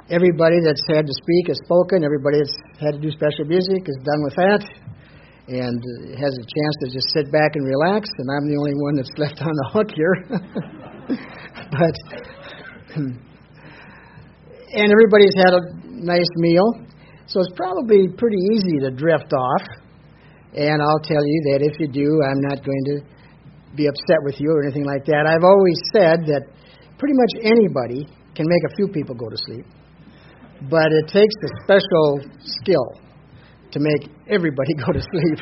Everybody that's had to speak has spoken. Everybody that's had to do special music is done with that and has a chance to just sit back and relax, and I'm the only one that's left on the hook here. And everybody's had a nice meal, so it's probably pretty easy to drift off. And I'll tell you that if you do, I'm not going to be upset with you or anything like that. I've always said that pretty much anybody can make a few people go to sleep, but it takes a special skill to make everybody go to sleep.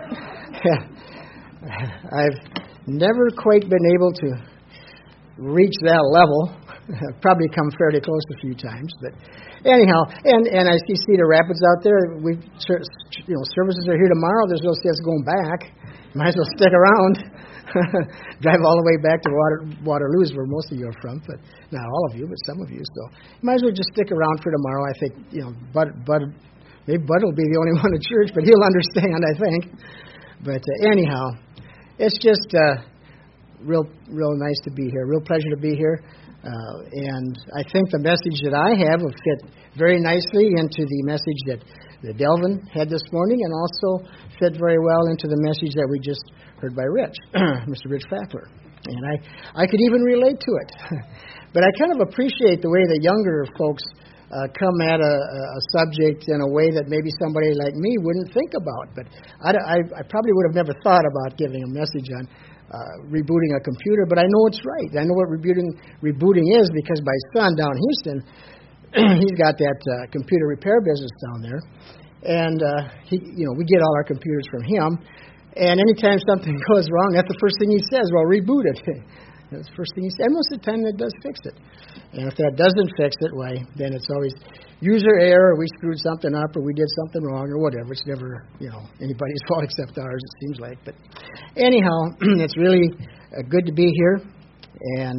I've never quite been able to reach that level. I've probably come fairly close a few times, but anyhow, and I see Cedar Rapids out there. Services are here tomorrow. There's no sense going back. Might as well stick around. Drive all the way back to Waterloo is where most of you are from, but not all of you, but some of you. So you might as well just stick around for tomorrow. I think maybe Bud will be the only one at church, but he'll understand, I think. But anyhow, it's just real nice to be here. Real pleasure to be here. And I think the message that I have will fit very nicely into the message that Delvin had this morning, and also fit very well into the message that we just heard by Rich, Mr. Rich Fackler. And I could even relate to it. But I kind of appreciate the way the younger folks come at a subject in a way that maybe somebody like me wouldn't think about. But I probably would have never thought about giving a message on rebooting a computer, but I know it's right. I know what rebooting is because my son down in Houston, he's got that computer repair business down there, and we get all our computers from him. And anytime something goes wrong, that's the first thing he says. Well, reboot it. That's the first thing he says. And most of the time, that does fix it. And if that doesn't fix it, why then it's always user error. Or we screwed something up, or we did something wrong, or whatever. It's never anybody's fault except ours. It seems like. But anyhow, it's really good to be here. And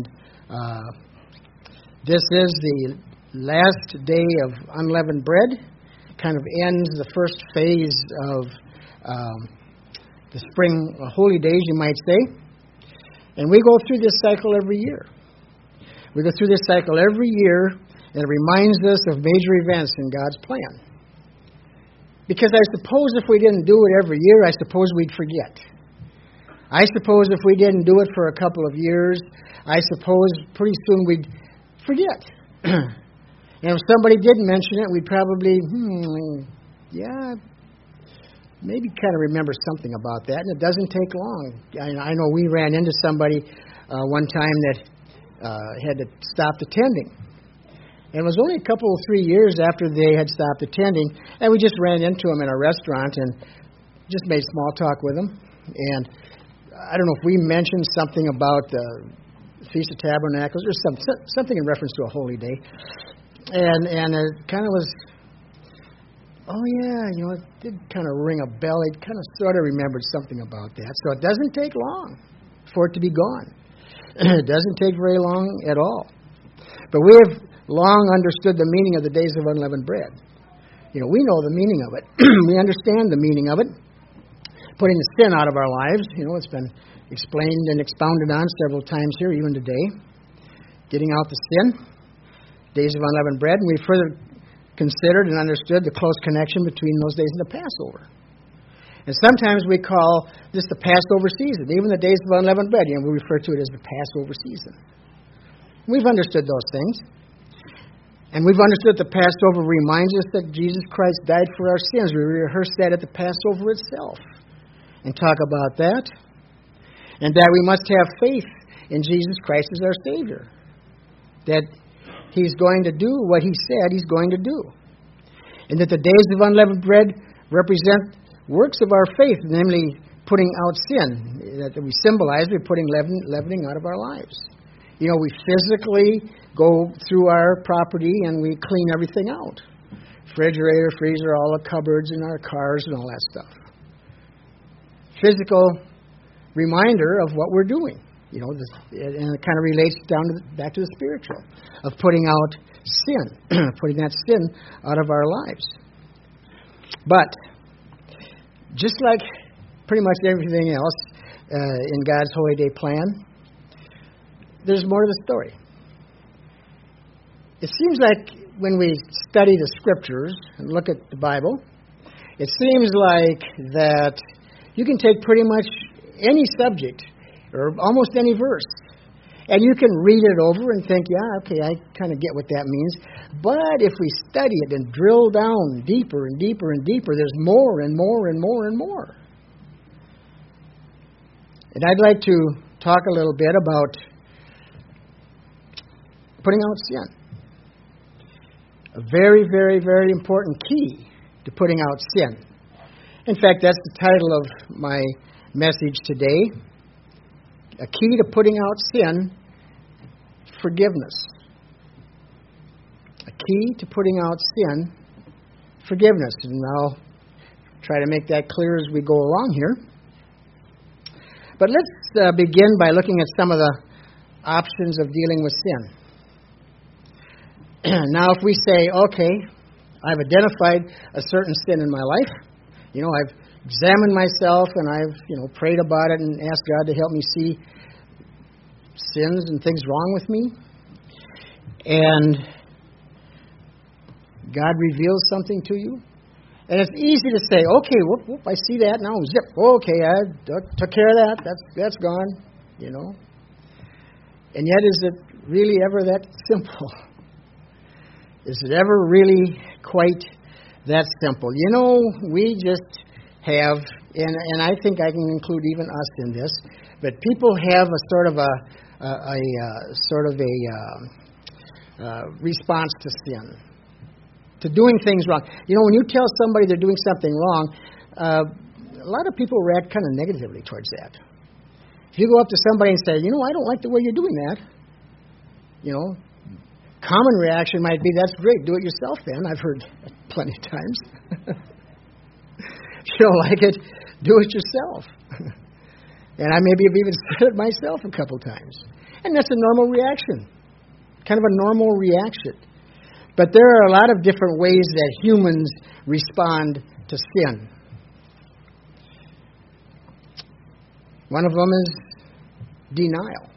this is the last day of unleavened bread. Kind of ends the first phase of the spring holy days, you might say. And we go through this cycle every year. We go through this cycle every year, and it reminds us of major events in God's plan. Because I suppose if we didn't do it every year, I suppose we'd forget. I suppose if we didn't do it for a couple of years, I suppose pretty soon we'd forget. And if somebody did mention it, we'd probably, maybe kind of remember something about that, and it doesn't take long. I know we ran into somebody one time that had to stop attending. And it was only a couple of 3 years after they had stopped attending, and we just ran into them in a restaurant and just made small talk with them. And I don't know if we mentioned something about the Feast of Tabernacles or something in reference to a holy day. And it kind of was, it did kind of ring a bell. It kind of sort of remembered something about that. So it doesn't take long for it to be gone. It doesn't take very long at all. But we have long understood the meaning of the days of unleavened bread. We know the meaning of it. We understand the meaning of it. Putting the sin out of our lives. It's been explained and expounded on several times here, even today. Getting out the sin. Days of unleavened bread. And we further considered and understood the close connection between those days and the Passover. And sometimes we call this the Passover season. Even the days of unleavened bread, we refer to it as the Passover season. We've understood those things. And we've understood the Passover reminds us that Jesus Christ died for our sins. We rehearse that at the Passover itself and talk about that. And that we must have faith in Jesus Christ as our Savior. That He's going to do what He said He's going to do. And that the days of unleavened bread represent works of our faith, namely putting out sin. That we symbolize by putting leavening out of our lives. We physically go through our property and we clean everything out. Refrigerator, freezer, all the cupboards in our cars and all that stuff. Physical reminder of what we're doing. And it kind of relates back to the spiritual, of putting out sin, putting that sin out of our lives. But just like pretty much everything else in God's Holy Day plan, there's more to the story. It seems like when we study the Scriptures and look at the Bible, it seems like that you can take pretty much any subject or almost any verse, and you can read it over and think, yeah, okay, I kind of get what that means. But if we study it and drill down deeper and deeper and deeper, there's more and more and more and more. And I'd like to talk a little bit about putting out sin. A very, very, very important key to putting out sin. In fact, that's the title of my message today. A key to putting out sin, forgiveness. A key to putting out sin, forgiveness. And I'll try to make that clear as we go along here. But let's begin by looking at some of the options of dealing with sin. Now, if we say, okay, I've identified a certain sin in my life. I've examined myself and I've, prayed about it and asked God to help me see sins and things wrong with me. And God reveals something to you. And it's easy to say, okay, whoop, I see that now. Zip. Okay, I took care of that. That's gone, And yet, is it really ever that simple? Is it ever really quite that simple? We just have, and I think I can include even us in this, but people have a sort of a response to sin, to doing things wrong. When you tell somebody they're doing something wrong, a lot of people react kind of negatively towards that. If you go up to somebody and say, I don't like the way you're doing that, common reaction might be, that's great, do it yourself then. I've heard plenty of times. If you don't like it, do it yourself. And I maybe have even said it myself a couple times. And that's a normal reaction, kind of a normal reaction. But there are a lot of different ways that humans respond to sin. One of them is denial.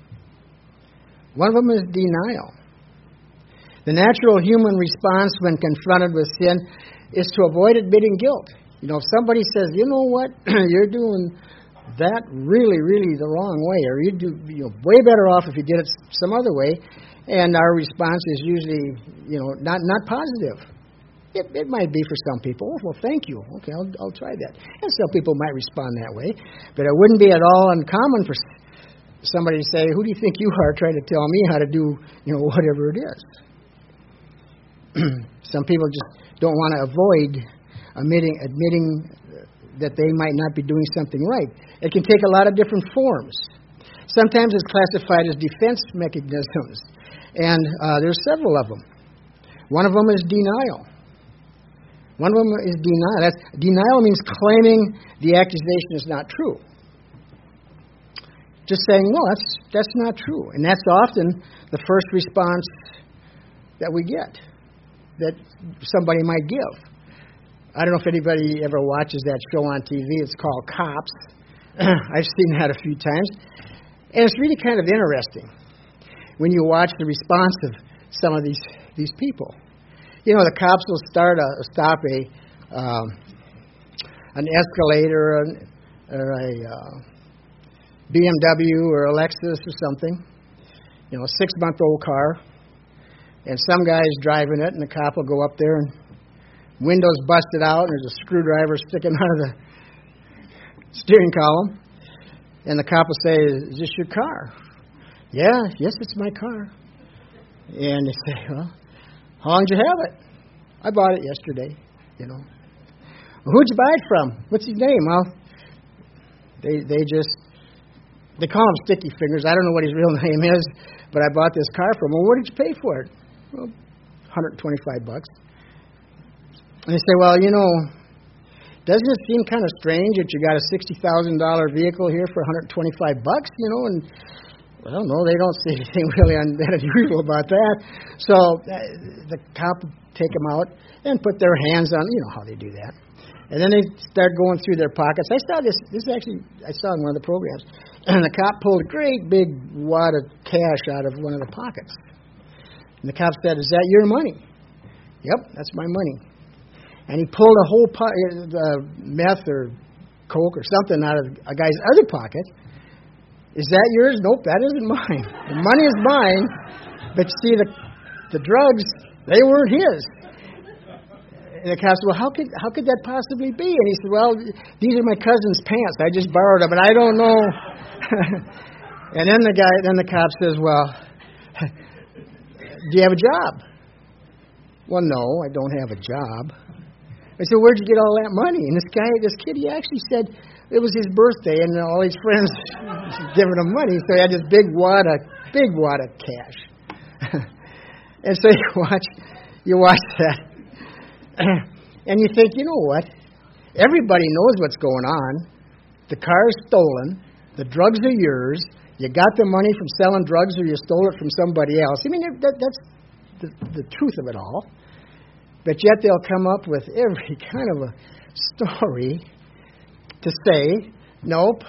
The natural human response when confronted with sin is to avoid admitting guilt. If somebody says, you know what, you're doing that really, really the wrong way, or you're way better off if you did it some other way, and our response is usually, not positive. It might be for some people. Well, thank you. Okay, I'll try that. And some people might respond that way, but it wouldn't be at all uncommon for somebody to say, who do you think you are trying to tell me how to do, whatever it is? Some people just don't want to avoid admitting that they might not be doing something right. It can take a lot of different forms. Sometimes it's classified as defense mechanisms, and there's several of them. One of them is denial. Denial means claiming the accusation is not true. Just saying, no, that's not true. And that's often the first response that we get, that somebody might give. I don't know if anybody ever watches that show on TV. It's called Cops. I've seen that a few times. And it's really kind of interesting when you watch the response of some of these people. The cops will stop an Escalade or a BMW or a Lexus or something, a 6-month-old car, and some guy's driving it, and the cop will go up there and windows busted out, and there's a screwdriver sticking out of the steering column, and the cop will say, is this your car? Yes, it's my car. And they say, well, how long did you have it? I bought it yesterday, Well, who'd you buy it from? What's his name? Well, they call him Sticky Fingers. I don't know what his real name is, but I bought this car from him. Well, what did you pay for it? Well, $125. And they say, well, doesn't it seem kind of strange that you got a $60,000 vehicle here for $125? And well, no, they don't see anything really that unusual about that. So the cop would take them out and put their hands on, how they do that. And then they start going through their pockets. I saw this actually, I saw in one of the programs. And the cop pulled a great big wad of cash out of one of the pockets. And the cop said, is that your money? Yep, that's my money. And he pulled a whole meth or coke or something out of a guy's other pocket. Is that yours? Nope, that isn't mine. The money is mine, but see, the drugs, they weren't his. And the cop said, well, how could that possibly be? And he said, well, these are my cousin's pants. I just borrowed them, and I don't know. And then the cop says, well, do you have a job? Well, no, I don't have a job. I said, where'd you get all that money? And this kid, he actually said it was his birthday, and all his friends giving him money, so he had this big wad of cash. And so you watch that, and you think, you know what? Everybody knows what's going on. The car's stolen. The drugs are yours. You got the money from selling drugs, or you stole it from somebody else. I mean, that's the truth of it all. But yet they'll come up with every kind of a story to say, nope,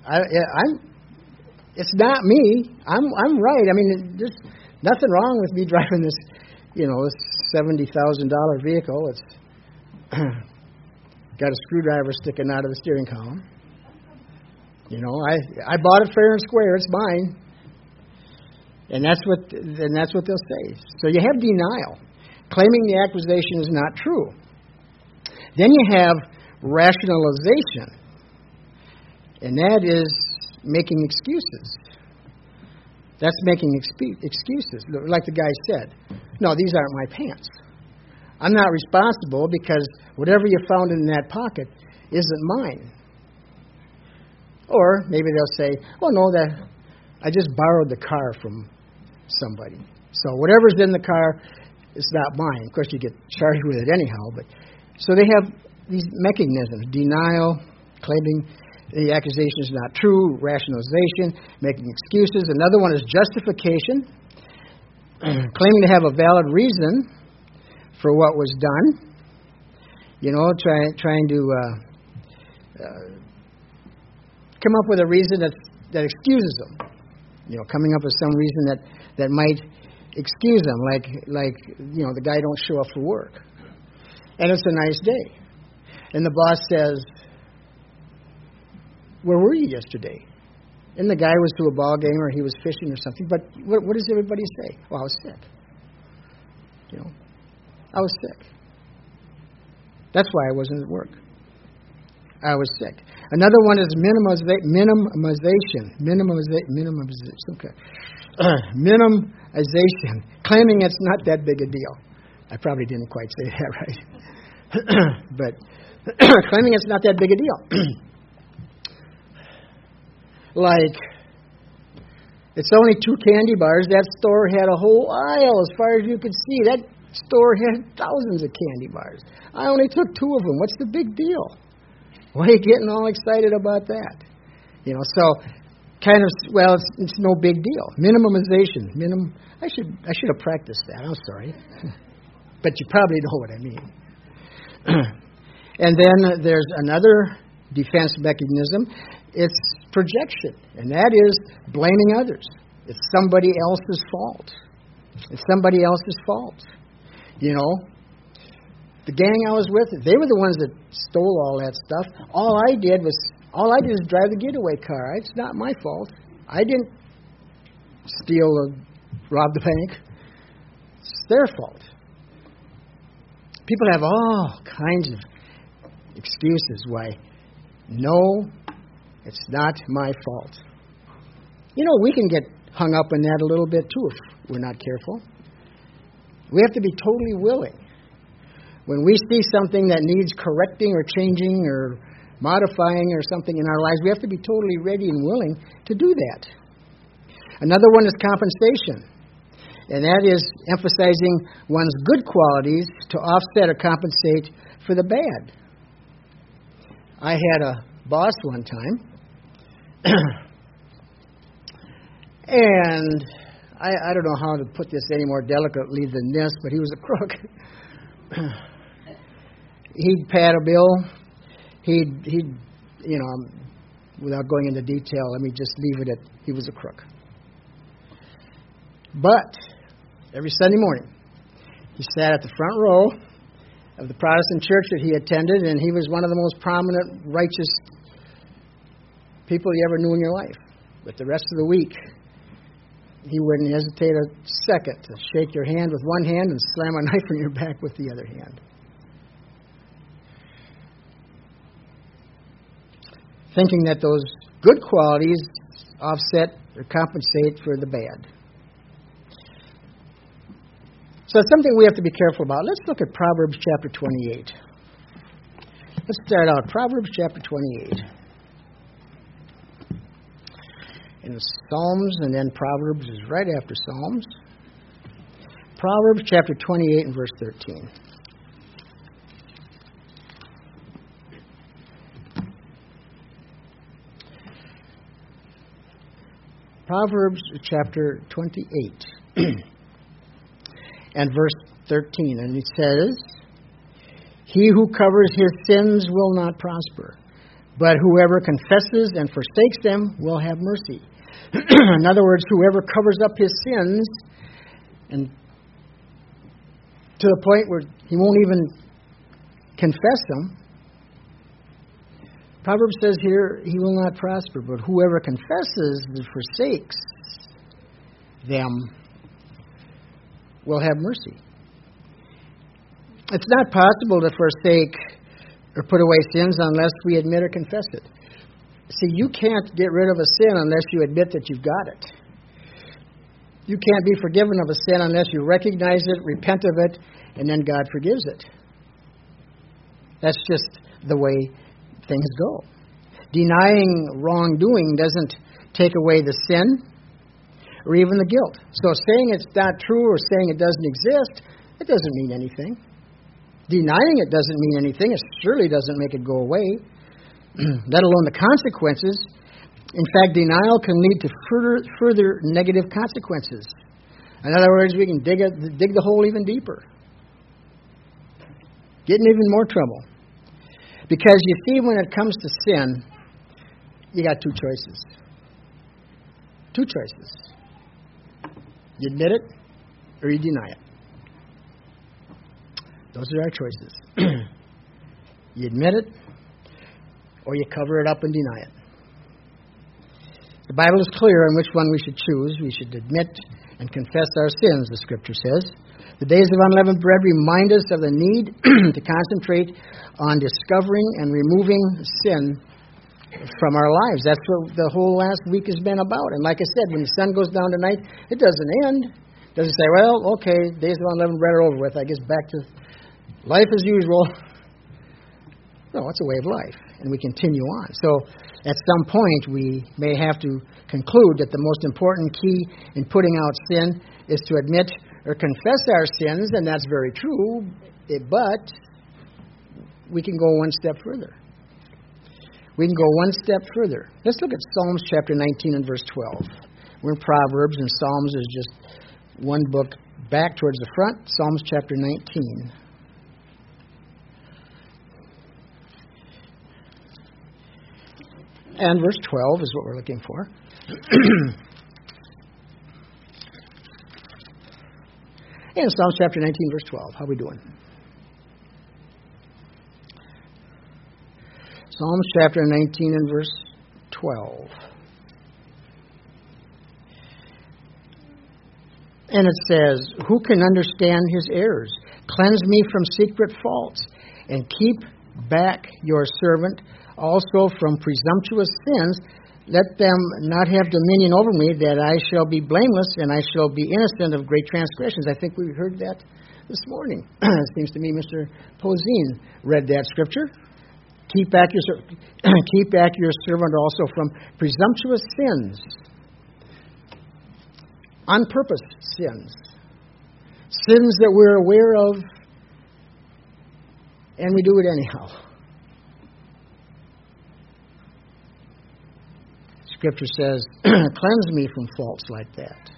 it's not me. I'm right. I mean, there's nothing wrong with me driving this, this $70,000 vehicle. It's got a screwdriver sticking out of the steering column. I bought it fair and square. It's mine. And that's what they'll say. So you have denial, claiming the accusation is not true. Then you have rationalization, and that is making excuses. That's making excuses. Like the guy said, no, these aren't my pants. I'm not responsible because whatever you found in that pocket isn't mine. Or maybe they'll say, oh, no, I just borrowed the car from somebody. So whatever's in the car, it's not mine. Of course, you get charged with it anyhow. But so they have these mechanisms: denial, claiming the accusation is not true; rationalization, making excuses. Another one is justification, claiming to have a valid reason for what was done. Trying to come up with a reason that excuses them. Coming up with some reason that might excuse them, like the guy don't show up for work, and it's a nice day, and the boss says, where were you yesterday? And the guy was to a ball game or he was fishing or something. But what does everybody say? Well, I was sick. I was sick. That's why I wasn't at work. I was sick. Another one is minimization. Okay. Minimization, claiming it's not that big a deal. I probably didn't quite say that right. But claiming it's not that big a deal. Like, it's only 2 candy bars. That store had a whole aisle as far as you could see. That store had thousands of candy bars. I only took 2 of them. What's the big deal? Why are you getting all excited about that? So kind of, well, it's no big deal. Minimization. I should have practiced that. I'm sorry. But you probably know what I mean. And then there's another defense mechanism. It's projection, and that is blaming others. It's somebody else's fault. It's somebody else's fault. The gang I was with, they were the ones that stole all that stuff. All I did is drive the getaway car. It's not my fault. I didn't steal or rob the bank. It's their fault. People have all kinds of excuses why. No, it's not my fault. We can get hung up in that a little bit too if we're not careful. We have to be totally willing. When we see something that needs correcting or changing or modifying or something in our lives, we have to be totally ready and willing to do that. Another one is compensation, and that is emphasizing one's good qualities to offset or compensate for the bad. I had a boss one time, and I don't know how to put this any more delicately than this, but he was a crook. He'd pad a bill. He'd without going into detail, let me just leave it at he was a crook. But every Sunday morning, He sat at the front row of the Protestant church that he attended, and he was one of the most prominent, righteous people you ever knew in your life. But the rest of the week, he wouldn't hesitate a second to shake your hand with one hand and slam a knife in your back with the other hand. Thinking that those good qualities offset or compensate for the bad. So it's something we have to be careful about. Let's look at Proverbs chapter 28. Let's start out. Proverbs chapter 28. In the Psalms, and then Proverbs is right after Psalms. Proverbs chapter 28 and verse 13. Proverbs chapter 28 and verse 13. And it says, "He who covers his sins will not prosper, but whoever confesses and forsakes them will have mercy." In other words, whoever covers up his sins and to the point where he won't even confess them, Proverbs says here, he will not prosper, but whoever confesses and forsakes them will have mercy. It's not possible to forsake or put away sins unless we admit or confess it. See, you can't get rid of a sin unless you admit that you've got it. You can't be forgiven of a sin unless you recognize it, repent of it, and then God forgives it. That's just the way things go. Denying wrongdoing doesn't take away the sin or even the guilt. So saying it's not true or saying it doesn't exist, it doesn't mean anything. Denying it doesn't mean anything. It surely doesn't make it go away, let alone the consequences. In fact, denial can lead to further negative consequences. In other words, we can dig the hole even deeper, get in even more trouble. Because you see, when it comes to sin, you got two choices. Two choices. You admit it or you deny it. Those are our choices. You admit it or you cover it up and deny it. The Bible is clear on which one we should choose. We should admit and confess our sins, the Scripture says. The days of unleavened bread remind us of the need to concentrate on discovering and removing sin from our lives. That's what the whole last week has been about. And like I said, when the sun goes down tonight, it doesn't end. It doesn't say, well, okay, days of unleavened bread are over with. I guess back to life as usual. No, it's a way of life, and we continue on. So at some point, we may have to conclude that the most important key in putting out sin is to admit or confess our sins, and that's very true, but we can go one step further. We can go one step further. Let's look at Psalms chapter 19 and verse 12. We're in Proverbs, and Psalms is just one book back towards the front. Psalms chapter 19. And verse 12 is what we're looking for. In Psalms chapter 19, verse 12. How are we doing? Psalms chapter 19 and verse 12. And it says, "Who can understand his errors? Cleanse me from secret faults, and keep back your servant also from presumptuous sins. Let them not have dominion over me, that I shall be blameless, and I shall be innocent of great transgressions." I think we heard that this morning. It seems to me Mr. Poseen read that scripture. Keep back your servant also from presumptuous sins. On purpose sins. Sins that we're aware of, and we do it anyhow. Scripture says, "Cleanse me from faults like that."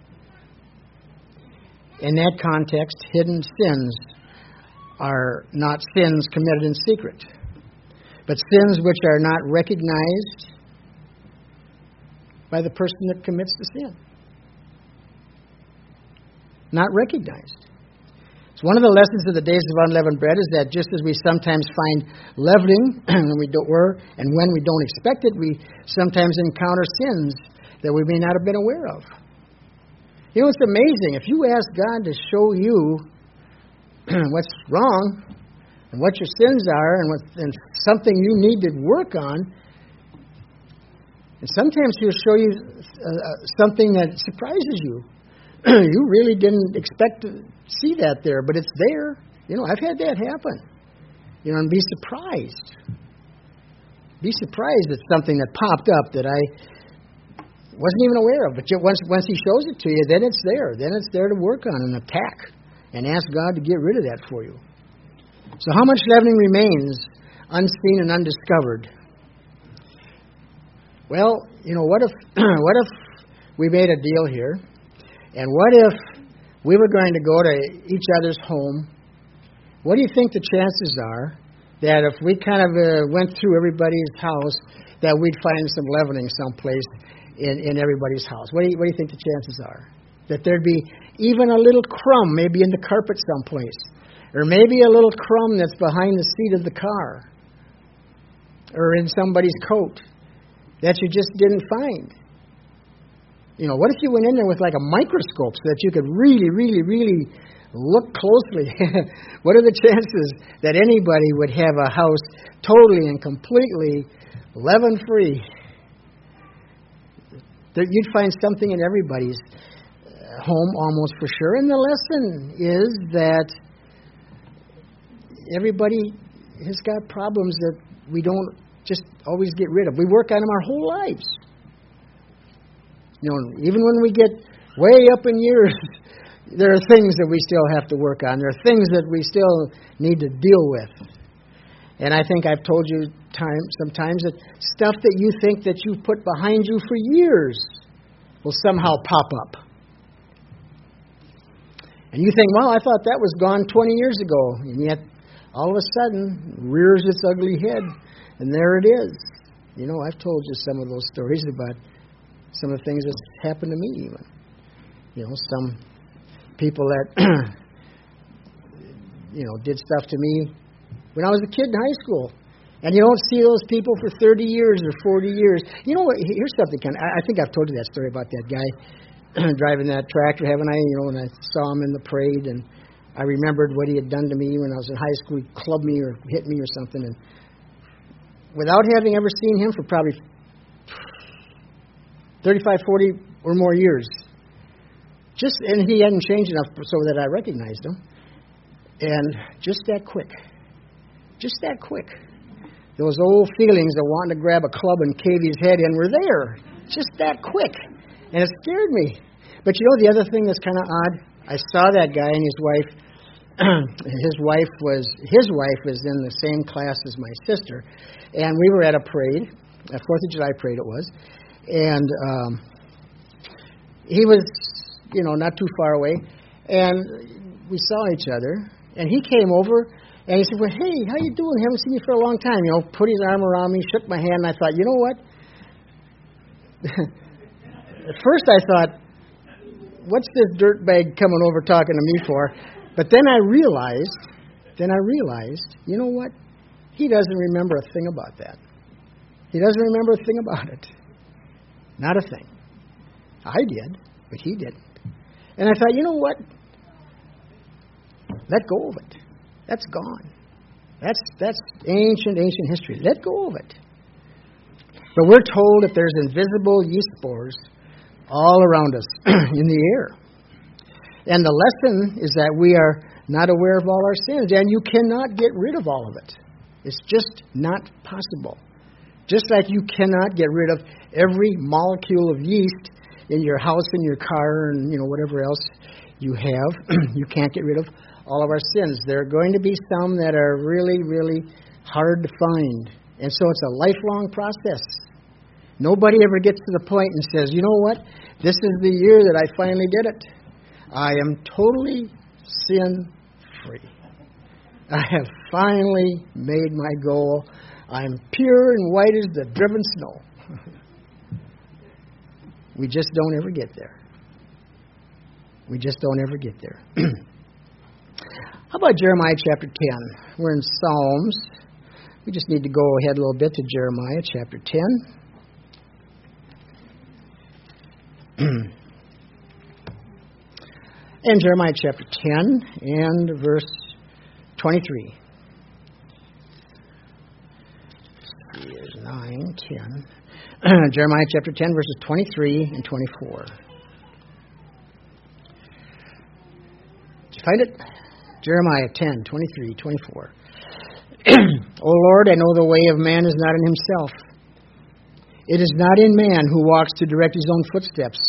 In that context, hidden sins are not sins committed in secret, but sins which are not recognized by the person that commits the sin. Not recognized. So one of the lessons of the days of unleavened bread is that just as we sometimes find leavening when we don't expect it, we sometimes encounter sins that we may not have been aware of. You know, it's amazing. If you ask God to show you what's wrong and what your sins are and something you need to work on, and sometimes He'll show you something that surprises you. You really didn't expect to see that there, but it's there. You know, I've had that happen. You know, and be surprised. Be surprised at something that popped up that I wasn't even aware of. But once He shows it to you, then it's there. Then it's there to work on and attack and ask God to get rid of that for you. So how much leavening remains unseen and undiscovered? Well, you know, what if we made a deal here? And what if we were going to go to each other's home? What do you think the chances are that if we kind of went through everybody's house, that we'd find some leavening someplace in everybody's house? What do you think the chances are? That there'd be even a little crumb, maybe in the carpet someplace, or maybe a little crumb that's behind the seat of the car, or in somebody's coat that you just didn't find. You know, what if you went in there with like a microscope so that you could really, really, really look closely? What are the chances that anybody would have a house totally and completely leaven-free? You'd find something in everybody's home almost for sure. And the lesson is that everybody has got problems that we don't just always get rid of. We work on them our whole lives. You know, even when we get way up in years, there are things that we still have to work on. There are things that we still need to deal with. And I think I've told you sometimes that stuff that you think that you've put behind you for years will somehow pop up. And you think, well, I thought that was gone 20 years ago. And yet, all of a sudden, rears its ugly head. And there it is. You know, I've told you some of those stories about some of the things that's happened to me even. You know, some people that, you know, did stuff to me when I was a kid in high school. And you don't see those people for 30 years or 40 years. You know what? Here's something I think I've told you that story about that guy driving that tractor, haven't I? You know, when I saw him in the parade and I remembered what he had done to me when I was in high school. He clubbed me or hit me or something. And without having ever seen him for probably 35, 40 or more years. And he hadn't changed enough so that I recognized him. And just that quick. Those old feelings of wanting to grab a club and cave his head in were there. Just that quick. And it scared me. But you know the other thing that's kind of odd? I saw that guy and his wife. His wife was in the same class as my sister. And we were at a parade, a 4th of July parade it was. And he was, you know, not too far away. And we saw each other. And he came over and he said, well, hey, how you doing? Haven't seen you for a long time. You know, put his arm around me, shook my hand. And I thought, you know what? At first I thought, what's this dirtbag coming over talking to me for? But then I realized, you know what? He doesn't remember a thing about that. He doesn't remember a thing about it. Not a thing. I did, but he didn't. And I thought, you know what? Let go of it. That's gone. That's ancient history. Let go of it. But we're told that there's invisible yeast spores all around us in the air. And the lesson is that we are not aware of all our sins, and you cannot get rid of all of it. It's just not possible. Just like you cannot get rid of every molecule of yeast in your house, in your car, and whatever else you have. You can't get rid of all of our sins. There are going to be some that are really, really hard to find. And so it's a lifelong process. Nobody ever gets to the point and says, you know what? This is the year that I finally did it. I am totally sin-free. I have finally made my goal. I'm pure and white as the driven snow. We just don't ever get there. We just don't ever get there. How about Jeremiah chapter 10? We're in Psalms. We just need to go ahead a little bit to Jeremiah chapter 10. And Jeremiah chapter 10 and verse 23. Here's 9, 10. Jeremiah chapter 10, verses 23 and 24. Did you find it? Jeremiah 10, 23, 24. O Lord, I know the way of man is not in himself. It is not in man who walks to direct his own footsteps.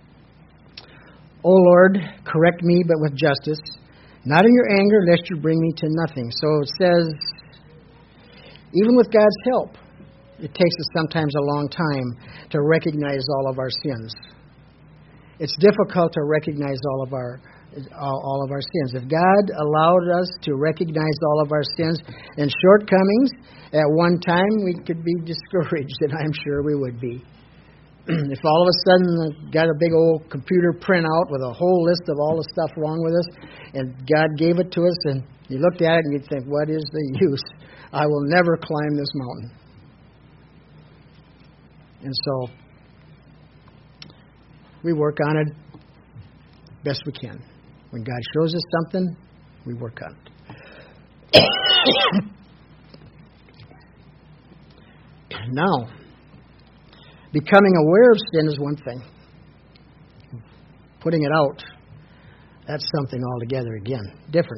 O Lord, correct me, but with justice, not in your anger, lest you bring me to nothing. So it says, even with God's help, it takes us sometimes a long time to recognize all of our sins. It's difficult to recognize all of our sins. If God allowed us to recognize all of our sins and shortcomings at one time, we could be discouraged, and I'm sure we would be. If all of a sudden got a big old computer printout with a whole list of all the stuff wrong with us, and God gave it to us, and you looked at it and you'd think, what is the use? I will never climb this mountain. And so we work on it best we can. When God shows us something, we work on it. Now, becoming aware of sin is one thing. Putting it out, that's something altogether, again, different.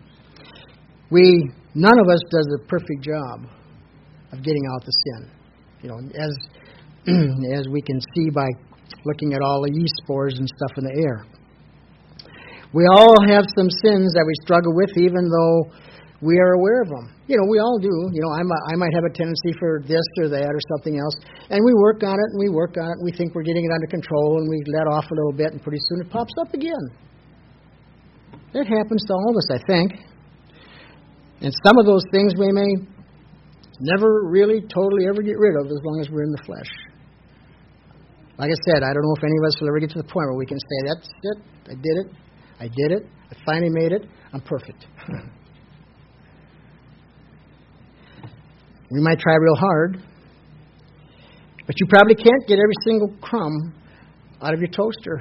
None of us does a perfect job of getting out the sin. You know, as we can see by looking at all the yeast spores and stuff in the air. We all have some sins that we struggle with, even though we are aware of them. You know, we all do. You know, I might have a tendency for this or that or something else, and we work on it and we work on it. And we think we're getting it under control, and we let off a little bit, and pretty soon it pops up again. That happens to all of us, I think. And some of those things we may never really totally ever get rid of as long as we're in the flesh. Like I said, I don't know if any of us will ever get to the point where we can say, that's it, I did it, I finally made it, I'm perfect. We might try real hard, but you probably can't get every single crumb out of your toaster.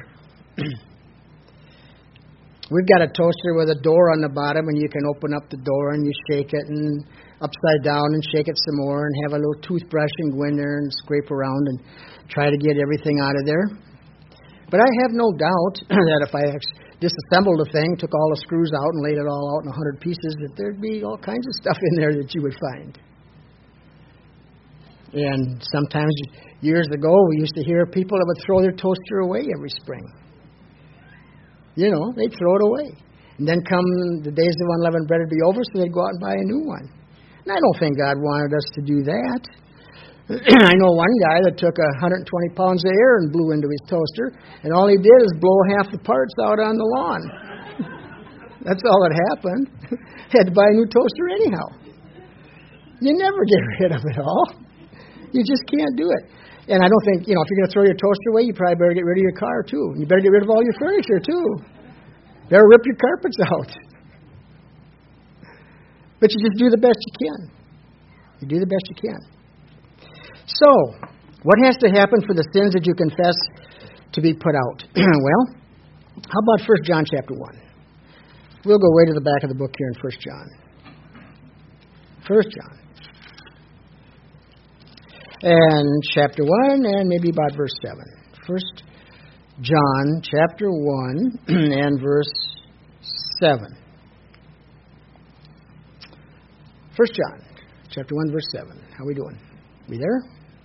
We've got a toaster with a door on the bottom, and you can open up the door and you shake it and upside down and shake it some more and have a little toothbrush and go in there and scrape around and try to get everything out of there. But I have no doubt that if I disassembled the thing, took all the screws out and laid it all out in 100 pieces, that there'd be all kinds of stuff in there that you would find. And sometimes, years ago, we used to hear people that would throw their toaster away every spring. You know, they'd throw it away. And then come the days of unleavened bread would be over, so they'd go out and buy a new one. And I don't think God wanted us to do that. I know one guy that took 120 pounds of air and blew into his toaster, and all he did is blow half the parts out on the lawn. That's all that happened. Had to buy a new toaster anyhow. You never get rid of it all. You just can't do it. And I don't think, if you're going to throw your toaster away, you probably better get rid of your car, too. You better get rid of all your furniture, too. Better rip your carpets out. But you just do the best you can. You do the best you can. So, what has to happen for the sins that you confess to be put out? Well, how about 1 John chapter 1? We'll go way to the back of the book here in 1 John. 1 John. And chapter 1, and maybe about verse 7. 1 John chapter 1 and verse 7. 1 John chapter 1, verse 7. How are we doing? We there?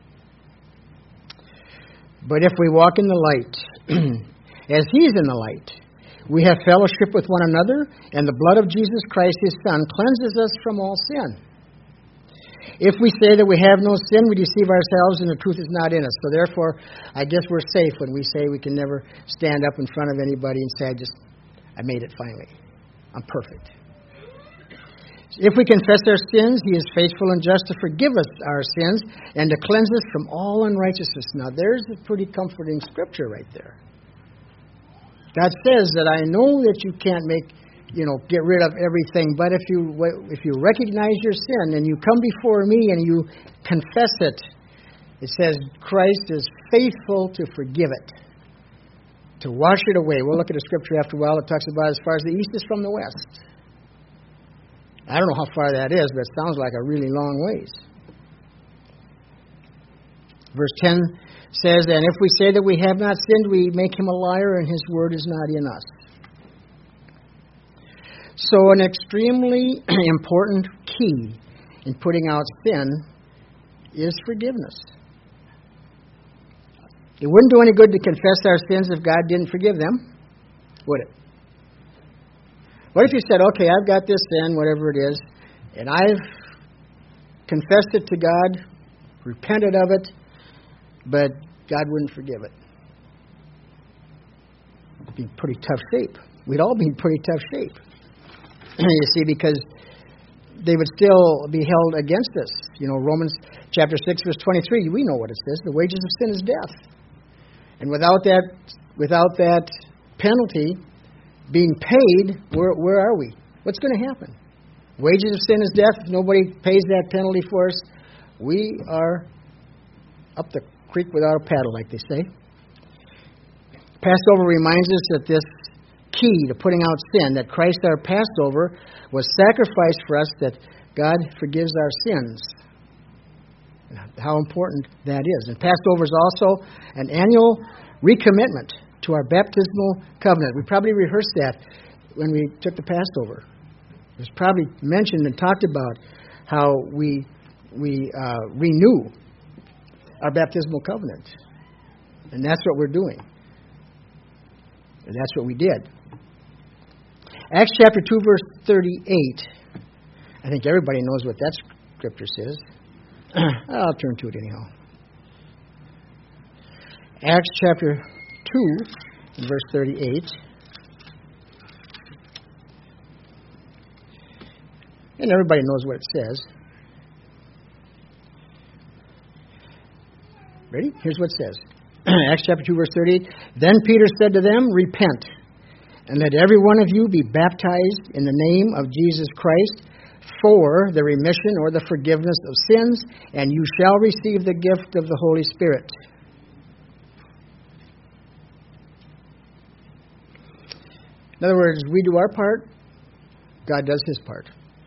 But if we walk in the light, as He is in the light, we have fellowship with one another, and the blood of Jesus Christ, His Son, cleanses us from all sin. If we say that we have no sin, we deceive ourselves, and the truth is not in us. So therefore, I guess we're safe when we say we can never stand up in front of anybody and say, I made it finally. I'm perfect. If we confess our sins, He is faithful and just to forgive us our sins and to cleanse us from all unrighteousness. Now, there's a pretty comforting scripture right there. God says that I know that you can't make get rid of everything. But if you recognize your sin and you come before me and you confess it, it says Christ is faithful to forgive it, to wash it away. We'll look at a scripture after a while that talks about as far as the east is from the west. I don't know how far that is, but it sounds like a really long ways. Verse 10 says, and if we say that we have not sinned, we make him a liar, and his word is not in us. So an extremely important key in putting out sin is forgiveness. It wouldn't do any good to confess our sins if God didn't forgive them, would it? What if you said, okay, I've got this sin, whatever it is, and I've confessed it to God, repented of it, but God wouldn't forgive it? It'd be pretty tough shape. We'd all be in pretty tough shape. You see, because they would still be held against us. Romans chapter 6, verse 23, we know what it says. The wages of sin is death. And without that penalty being paid, where are we? What's going to happen? Wages of sin is death. If nobody pays that penalty for us, we are up the creek without a paddle, like they say. Passover reminds us that this key to putting out sin, that Christ our Passover was sacrificed for us, that God forgives our sins. How important that is. And Passover is also an annual recommitment to our baptismal covenant. We probably rehearsed that when we took the Passover. It was probably mentioned and talked about how we renew our baptismal covenant. And that's what we're doing. And that's what we did. Acts chapter 2, verse 38. I think everybody knows what that scripture says. I'll turn to it anyhow. Acts chapter 2, verse 38. And everybody knows what it says. Ready? Here's what it says. Acts chapter 2, verse 38. Then Peter said to them, repent, and let every one of you be baptized in the name of Jesus Christ for the remission or the forgiveness of sins, and you shall receive the gift of the Holy Spirit. In other words, we do our part, God does his part.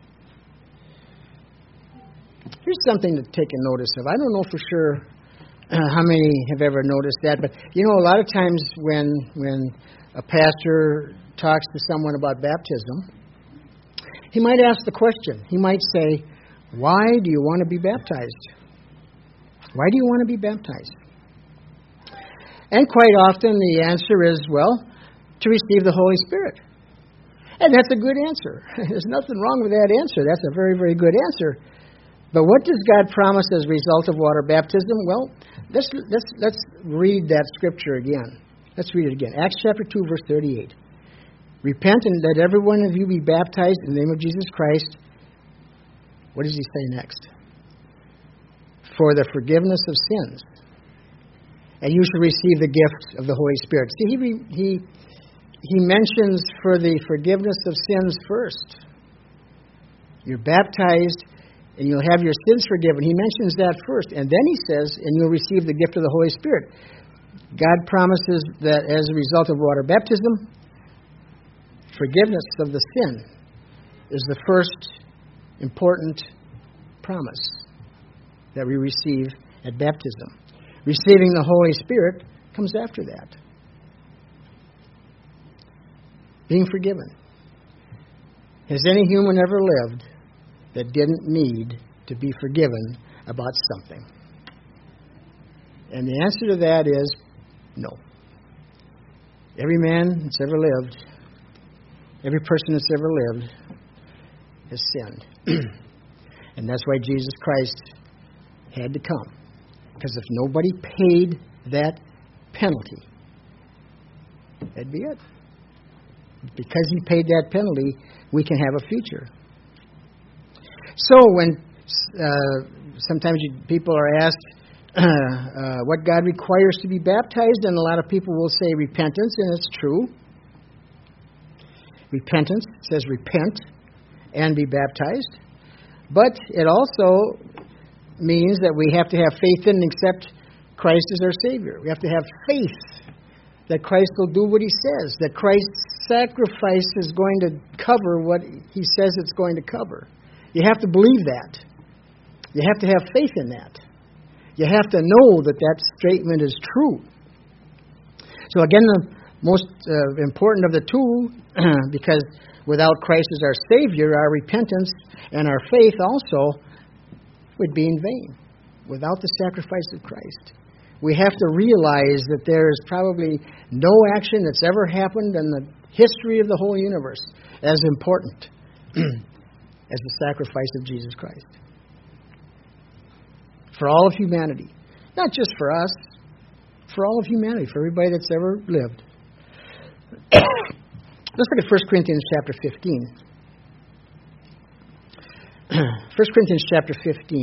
Here's something to take a notice of. I don't know for sure how many have ever noticed that, but a lot of times when a pastor talks to someone about baptism, he might ask the question. He might say, why do you want to be baptized? Why do you want to be baptized? And quite often the answer is, well, to receive the Holy Spirit. And that's a good answer. There's nothing wrong with that answer. That's a very, very good answer. But what does God promise as a result of water baptism? Well, let's read that scripture again. Let's read it again. Acts chapter 2, verse 38. Repent and let every one of you be baptized in the name of Jesus Christ. What does he say next? For the forgiveness of sins. And you shall receive the gift of the Holy Spirit. See, he mentions for the forgiveness of sins first. You're baptized and you'll have your sins forgiven. He mentions that first. And then he says, and you'll receive the gift of the Holy Spirit. God promises that as a result of water baptism, forgiveness of the sin is the first important promise that we receive at baptism. Receiving the Holy Spirit comes after that. Being forgiven. Has any human ever lived that didn't need to be forgiven about something? And the answer to that is no. Every man that's ever lived, every person that's ever lived has sinned. And that's why Jesus Christ had to come. Because if nobody paid that penalty, that'd be it. Because he paid that penalty, we can have a future. So when sometimes people are asked what God requires to be baptized, and a lot of people will say repentance, and it's true. repentance. It says repent and be baptized. But it also means that we have to have faith in and accept Christ as our Savior. We have to have faith that Christ will do what He says, that Christ's sacrifice is going to cover what He says it's going to cover. You have to believe that. You have to have faith in that. You have to know that that statement is true. So again, the most important of the two, because without Christ as our Savior, our repentance and our faith also would be in vain without the sacrifice of Christ. We have to realize that there is probably no action that's ever happened in the history of the whole universe as important as the sacrifice of Jesus Christ. For all of humanity. Not just for us, for all of humanity, for everybody that's ever lived. Let's look at 1 Corinthians chapter 15. 1 Corinthians chapter 15.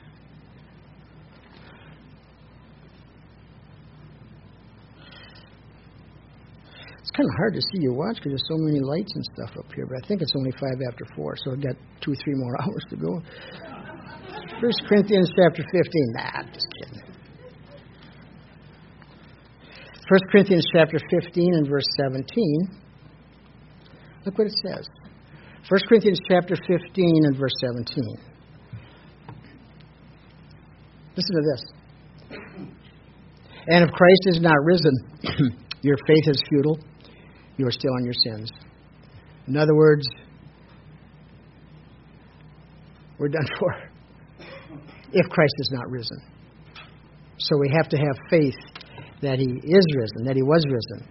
It's kind of hard to see your watch because there's so many lights and stuff up here, but I think it's only 5:04, so I've got 2-3 more hours to go. 1 Corinthians chapter 15. Nah, I'm just kidding. 1 Corinthians chapter 15 and verse 17. Look what it says. 1 Corinthians chapter 15 and verse 17. Listen to this. And if Christ is not risen, your faith is futile. You are still on your sins. In other words, we're done for if Christ is not risen. So we have to have faith that He is risen, that He was risen.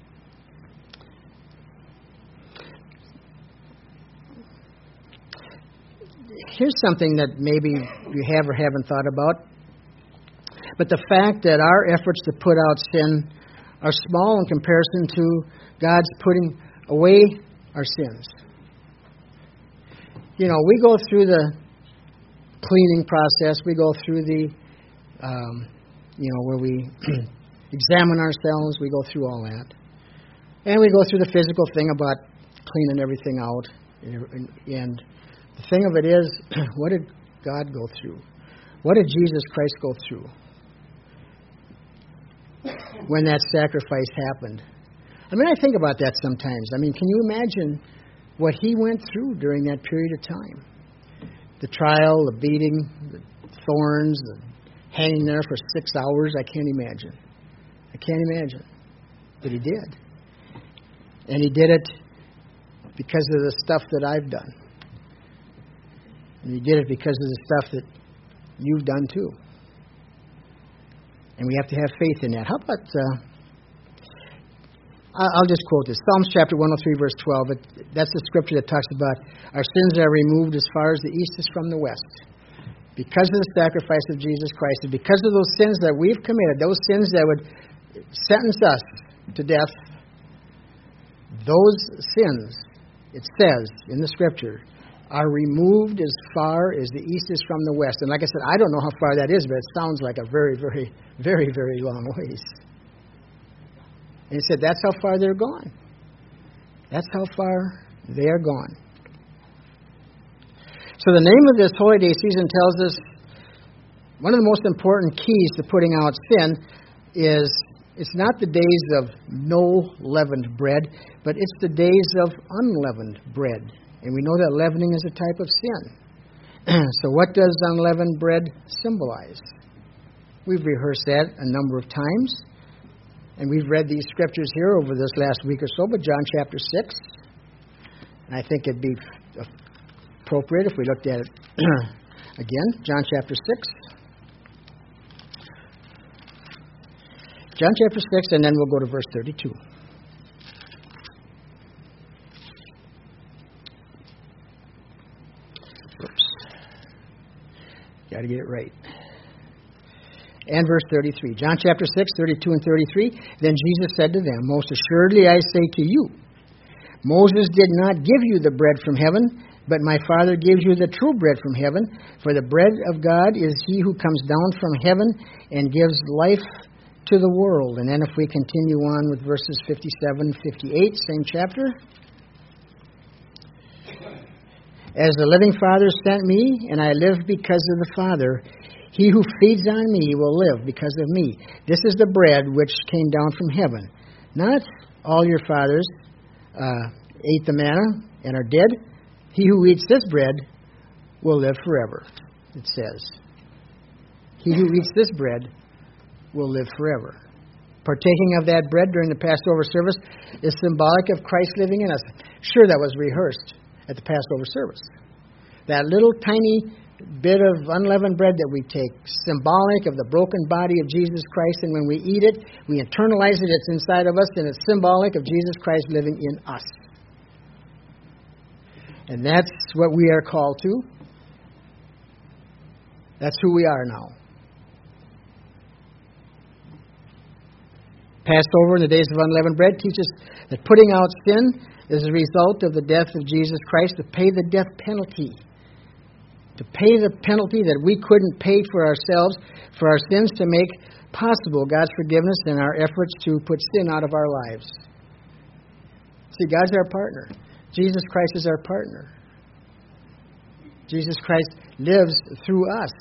Here's something that maybe you have or haven't thought about. But the fact that our efforts to put out sin are small in comparison to God's putting away our sins. You know, we go through the cleaning process. We go through the, where we examine ourselves. We go through all that. And we go through the physical thing about cleaning everything out. And the thing of it is, what did God go through? What did Jesus Christ go through when that sacrifice happened? I mean, I think about that sometimes. I mean, can you imagine what He went through during that period of time? The trial, the beating, the thorns, the hanging there for 6 hours. I can't imagine. I can't imagine. But He did. And He did it because of the stuff that I've done. And He did it because of the stuff that you've done too. And we have to have faith in that. How about, I'll just quote this. Psalms chapter 103, verse 12. That's the scripture that talks about our sins are removed as far as the east is from the west. Because of the sacrifice of Jesus Christ, and because of those sins that we've committed, those sins that would sentence us to death, those sins, it says in the scripture, are removed as far as the east is from the west. And like I said, I don't know how far that is, but it sounds like a very, very, very, very long ways. And He said, that's how far they're gone. That's how far they are gone. So the name of this Holy Day season tells us one of the most important keys to putting out sin is it's not the days of no leavened bread, but it's the days of unleavened bread. And we know that leavening is a type of sin. So what does unleavened bread symbolize? We've rehearsed that a number of times. And we've read these scriptures here over this last week or so, but John chapter 6. And I think it'd be appropriate if we looked at it again. John chapter 6. John chapter 6, and then we'll go to verse 32. Got to get it right. And verse 33. John chapter 6, 32 and 33. Then Jesus said to them, most assuredly I say to you, Moses did not give you the bread from heaven, but my Father gives you the true bread from heaven. For the bread of God is He who comes down from heaven and gives life to the world. And then if we continue on with verses 57, 58, same chapter. As the living Father sent me, and I live because of the Father, he who feeds on me will live because of me. This is the bread which came down from heaven. Not all your fathers ate the manna and are dead. He who eats this bread will live forever, it says. He who eats this bread will live forever. Partaking of that bread during the Passover service is symbolic of Christ living in us. Sure, that was rehearsed at the Passover service. That little tiny bit of unleavened bread that we take, symbolic of the broken body of Jesus Christ, and when we eat it, we internalize it, it's inside of us, and it's symbolic of Jesus Christ living in us. And that's what we are called to. That's who we are now. Passover in the days of unleavened bread teaches that putting out sin is a result of the death of Jesus Christ to pay the death penalty. To pay the penalty that we couldn't pay for ourselves, for our sins, to make possible God's forgiveness and our efforts to put sin out of our lives. See, God's our partner. Jesus Christ is our partner. Jesus Christ lives through us.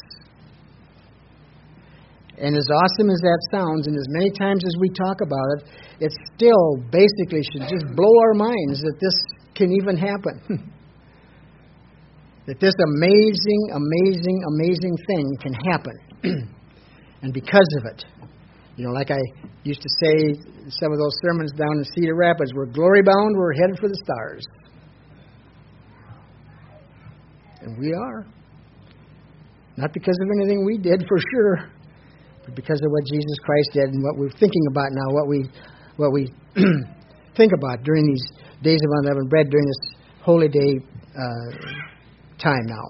And as awesome as that sounds, and as many times as we talk about it, it still basically should just blow our minds that this can even happen. That this amazing, amazing, amazing thing can happen. And because of it, like I used to say in some of those sermons down in Cedar Rapids, we're glory bound, we're headed for the stars. And we are. Not because of anything we did, for sure, but because of what Jesus Christ did and what we're thinking about now, what we think about during these days of unleavened bread, during this holy day time now.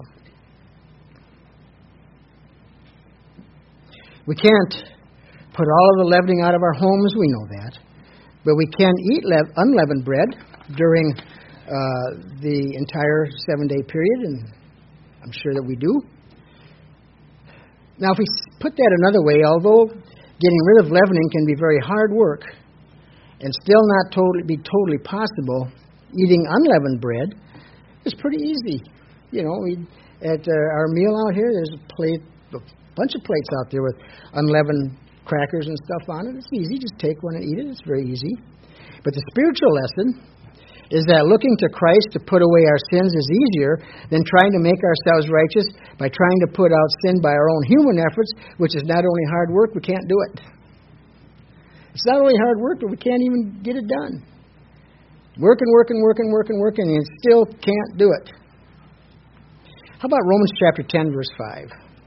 We can't put all of the leavening out of our homes, we know that. But we can eat unleavened bread during the entire 7-day period, and I'm sure that we do. Now, if we put that another way, although getting rid of leavening can be very hard work and still not be totally possible, eating unleavened bread is pretty easy. At our meal out here, there's a bunch of plates out there with unleavened crackers and stuff on it. It's easy. Just take one and eat it. It's very easy. But the spiritual lesson is that looking to Christ to put away our sins is easier than trying to make ourselves righteous by trying to put out sin by our own human efforts, which is not only hard work, we can't do it. It's not only hard work, but we can't even get it done. Working, and you still can't do it. How about Romans chapter 10, verse 5?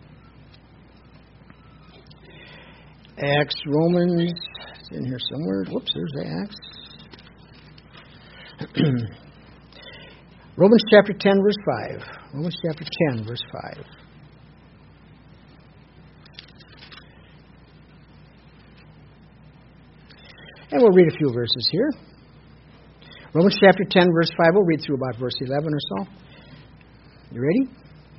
Romans, it's in here somewhere. Whoops, there's the Acts. Romans chapter 10, verse 5. Romans chapter 10, verse 5. And we'll read a few verses here. Romans chapter 10, verse 5. We'll read through about verse 11 or so. You ready?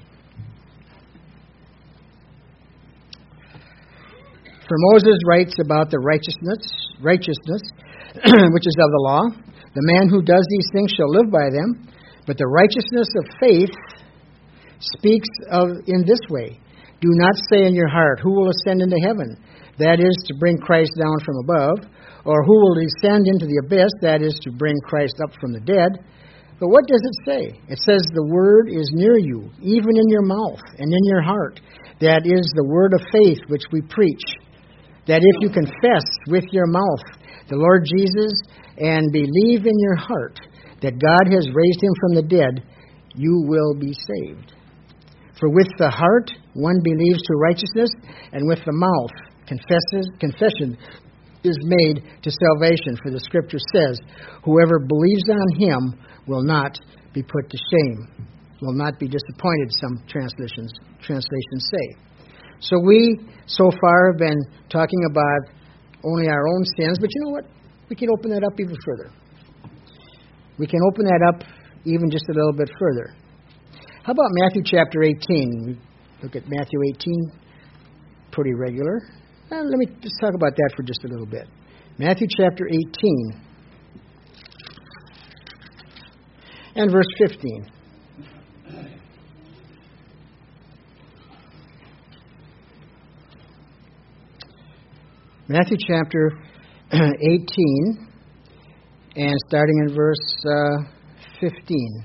For Moses writes about the righteousness, which is of the law. The man who does these things shall live by them. But the righteousness of faith speaks of in this way. Do not say in your heart, who will ascend into heaven? That is to bring Christ down from above. Or who will descend into the abyss? That is to bring Christ up from the dead. But what does it say? It says the word is near you, even in your mouth and in your heart. That is the word of faith which we preach. That if you confess with your mouth the Lord Jesus and believe in your heart that God has raised him from the dead, you will be saved. For with the heart one believes to righteousness, and with the mouth confession is made to salvation. For the Scripture says, whoever believes on him will not be put to shame, will not be disappointed, some translations say. So we, so far, have been talking about only our own sins, but you know what? We can open that up even further. We can open that up even just a little bit further. How about Matthew chapter 18? We look at Matthew 18, pretty regular. Let me just talk about that for just a little bit. Matthew chapter 18 and verse 15. Matthew chapter 18, and starting in verse 15.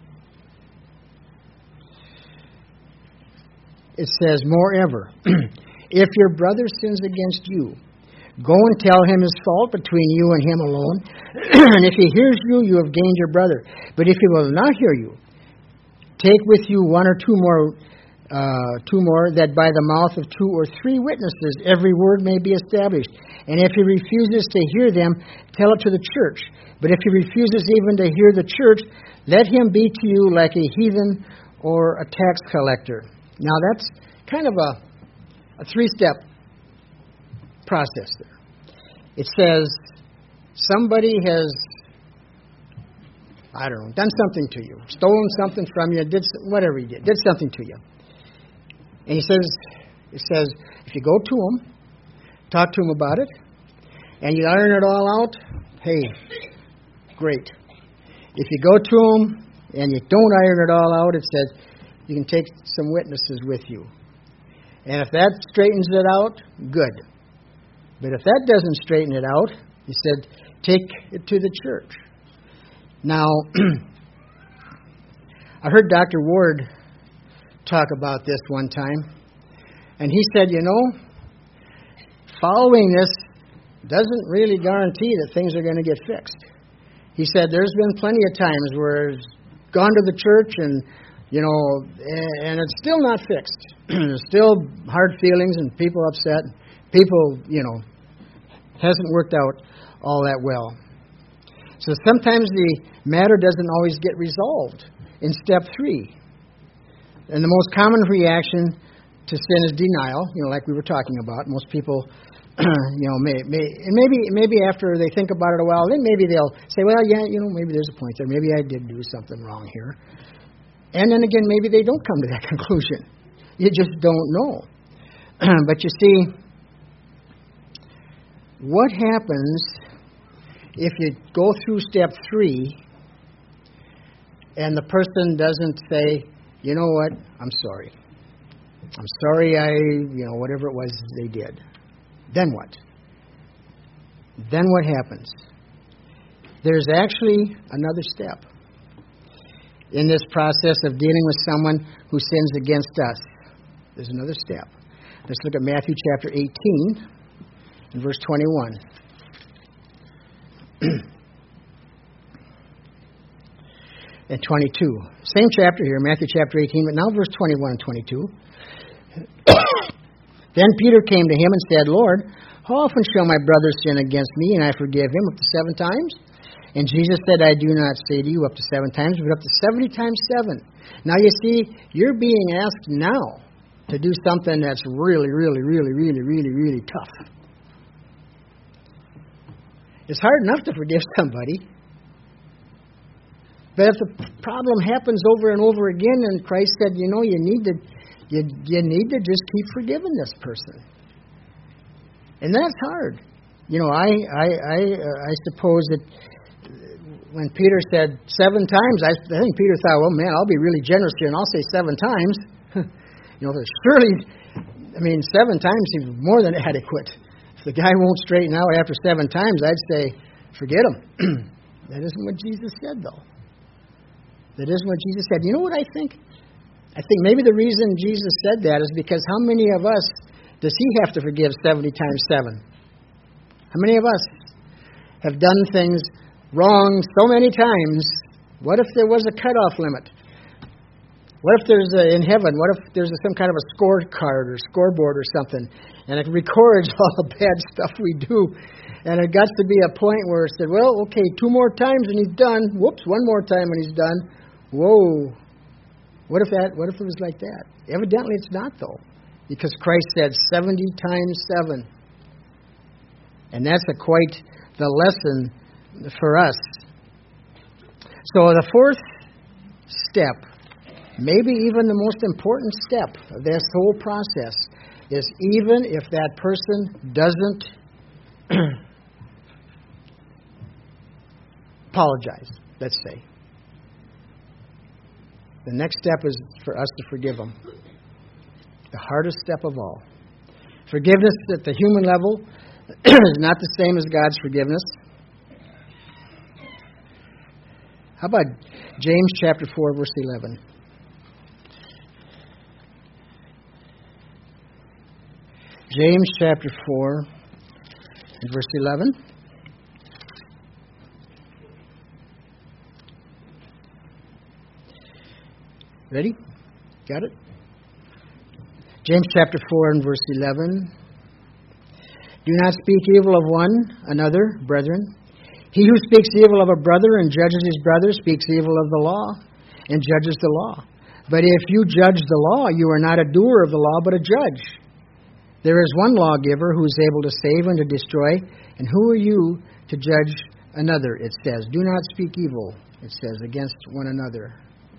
It says, "Moreover, if your brother sins against you, go and tell him his fault between you and him alone. And if he hears you, you have gained your brother. But if he will not hear you, take with you one or two more, that by the mouth of 2 or 3 witnesses every word may be established. And if he refuses to hear them, tell it to the church. But if he refuses even to hear the church, let him be to you like a heathen or a tax collector." Now that's kind of a 3-step process there. It says somebody has, done something to you, stolen something from you, whatever he did something to you. And it says, if you go to him, talk to him about it, and you iron it all out, hey, great. If you go to him and you don't iron it all out, it says you can take some witnesses with you. And if that straightens it out, good. But if that doesn't straighten it out, he said, take it to the church. Now, I heard Dr. Ward talk about this one time, and he said, following this doesn't really guarantee that things are going to get fixed. He said there's been plenty of times where it's gone to the church and it's still not fixed. There's still hard feelings and people upset. People, hasn't worked out all that well. So sometimes the matter doesn't always get resolved in step 3. And the most common reaction to sin is denial, like we were talking about. Most people, maybe after they think about it a while, then maybe they'll say, well, yeah, maybe there's a point there. Maybe I did do something wrong here. And then again, maybe they don't come to that conclusion. You just don't know. But you see, what happens if you go through step 3 and the person doesn't say, you know what, I'm sorry. I'm sorry whatever it was they did. Then what? Then what happens? There's actually another step in this process of dealing with someone who sins against us. There's another step. Let's look at Matthew chapter 18 and verse 21. And 22. Same chapter here, Matthew chapter 18, but now verse 21 and 22. Then Peter came to him and said, Lord, how often shall my brother sin against me and I forgive him? Up to 7 times? And Jesus said, I do not say to you up to 7 times, but up to 70 times 7. Now you see, you're being asked now to do something that's really, really, really, really, really, really tough. It's hard enough to forgive somebody. But if the problem happens over and over again, and Christ said, you need to just keep forgiving this person. And that's hard. I suppose that when Peter said 7 times, I think Peter thought, well, man, I'll be really generous here, and I'll say 7 times. Surely, 7 times seems more than adequate. If the guy won't straighten out after 7 times, I'd say, forget him. That isn't what Jesus said, though. That isn't what Jesus said. You know what I think? I think maybe the reason Jesus said that is because how many of us does he have to forgive 70 times 7? How many of us have done things wrong so many times? What if there was a cutoff limit? What if there's in heaven, what if there's some kind of a scorecard or scoreboard or something, and it records all the bad stuff we do, and it got to be a point where it said, well, okay, 2 more times and he's done. Whoops, 1 more time and he's done. Whoa. What if it was like that? Evidently it's not, though, because Christ said 70 times 7. And that's quite the lesson for us. So the 4th step, maybe even the most important step of this whole process, is even if that person doesn't apologize, let's say. The next step is for us to forgive them. The hardest step of all. Forgiveness at the human level is not the same as God's forgiveness. How about James chapter 4, verse 11? James chapter 4, and verse 11. Ready? Got it? James chapter 4 and verse 11. Do not speak evil of one another, brethren. He who speaks evil of a brother and judges his brother speaks evil of the law and judges the law. But if you judge the law, you are not a doer of the law, but a judge. There is one lawgiver who is able to save and to destroy, and who are you to judge another? It says, do not speak evil, it says, against one another.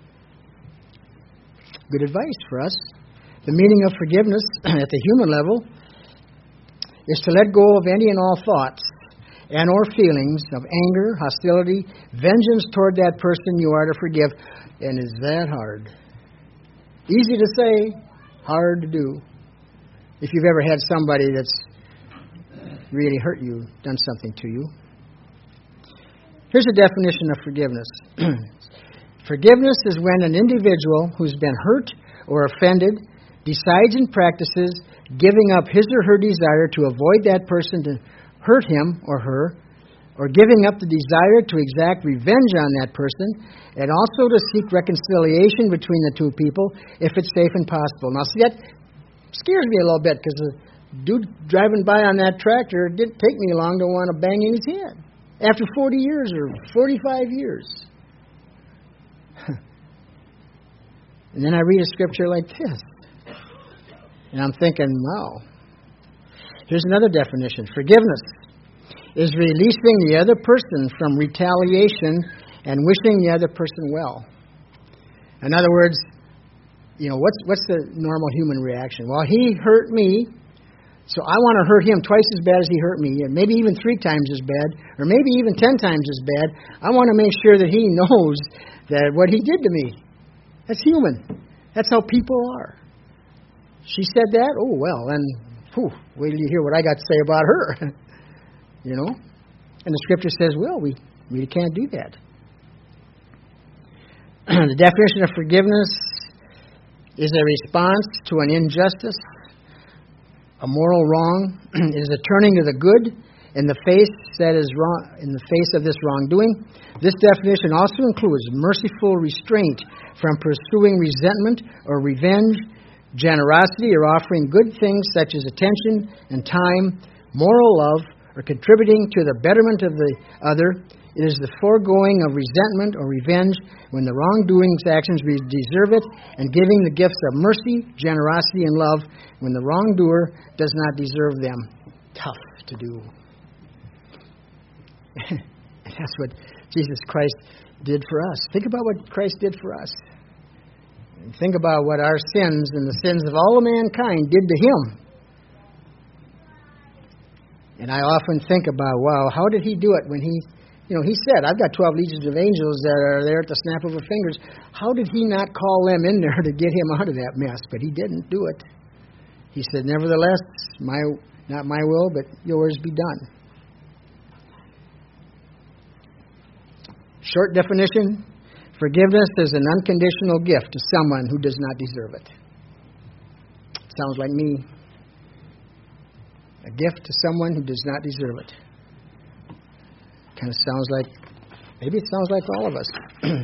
Good advice for us. The meaning of forgiveness at the human level is to let go of any and all thoughts and or feelings of anger, hostility, vengeance toward that person you are to forgive. And is that hard? Easy to say, hard to do. If you've ever had somebody that's really hurt you, done something to you. Here's a definition of forgiveness. Forgiveness is when an individual who's been hurt or offended decides and practices giving up his or her desire to avoid that person to hurt him or her, or giving up the desire to exact revenge on that person, and also to seek reconciliation between the two people if it's safe and possible. Now, see, that scares me a little bit, because the dude driving by on that tractor didn't take me long to want to bang in his head after 40 years or 45 years. And then I read a scripture like this, and I'm thinking, wow. Here's another definition. Forgiveness is releasing the other person from retaliation and wishing the other person well. In other words, what's the normal human reaction? Well, he hurt me, so I want to hurt him twice as bad as he hurt me, and maybe even 3 times as bad, or maybe even 10 times as bad. I want to make sure that he knows that what he did to me. That's human. That's how people are. She said that? Oh, well, then, wait till you hear what I got to say about her. And the scripture says, well, we really can't do that. The definition of forgiveness is a response to an injustice, a moral wrong. It is a turning to the good in the face that is wrong, in the face of this wrongdoing. This definition also includes merciful restraint from pursuing resentment or revenge, generosity or offering good things such as attention and time, moral love, or contributing to the betterment of the other. It is the foregoing of resentment or revenge when the wrongdoing's actions deserve it, and giving the gifts of mercy, generosity, and love when the wrongdoer does not deserve them. Tough to do. That's what Jesus Christ did for us. Think about what Christ did for us. And think about what our sins and the sins of all of mankind did to Him. And I often think about, wow, how did He do it when He said, I've got 12 legions of angels that are there at the snap of a fingers. How did He not call them in there to get Him out of that mess? But He didn't do it. He said, nevertheless, not my will, but yours be done. Short definition, forgiveness is an unconditional gift to someone who does not deserve it. Sounds like me. A gift to someone who does not deserve it. Kind of sounds like, maybe it sounds like all of us.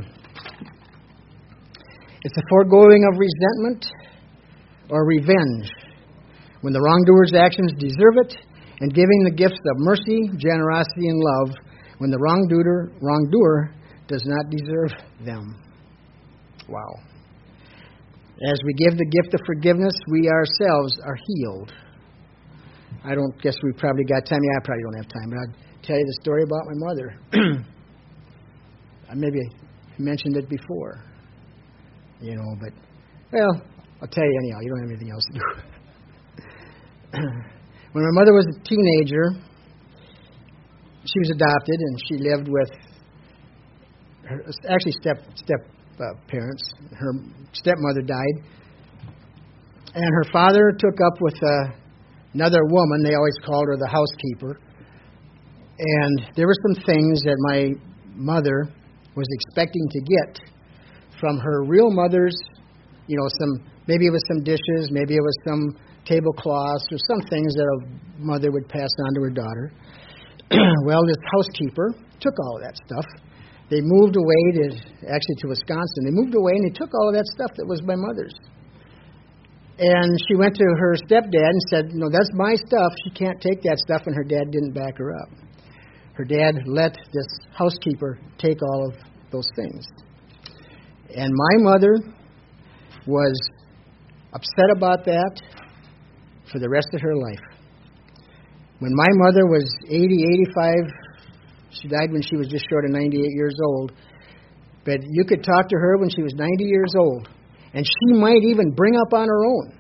It's the foregoing of resentment or revenge when the wrongdoer's actions deserve it, and giving the gifts of mercy, generosity, and love when the wrongdoer does not deserve them. Wow. As we give the gift of forgiveness, we ourselves are healed. I don't guess we probably got time. Yeah, I probably don't have time, but I'll tell you the story about my mother. I maybe mentioned it before, but, well, I'll tell you anyhow. You don't have anything else to do. When my mother was a teenager, she was adopted, and she lived with her, actually step parents. Her stepmother died, and her father took up with another woman. They always called her the housekeeper. And there were some things that my mother was expecting to get from her real mother's, maybe it was some dishes, maybe it was some tablecloths or some things that a mother would pass on to her daughter. Well, this housekeeper took all of that stuff. They moved away to Wisconsin. They moved away and they took all of that stuff that was my mother's. And she went to her stepdad and said, "No, that's my stuff. She can't take that stuff," and her dad didn't back her up. Her dad let this housekeeper take all of those things. And my mother was upset about that for the rest of her life. When my mother was 80, 85, she died when she was just short of 98 years old. But you could talk to her when she was 90 years old, and she might even bring up on her own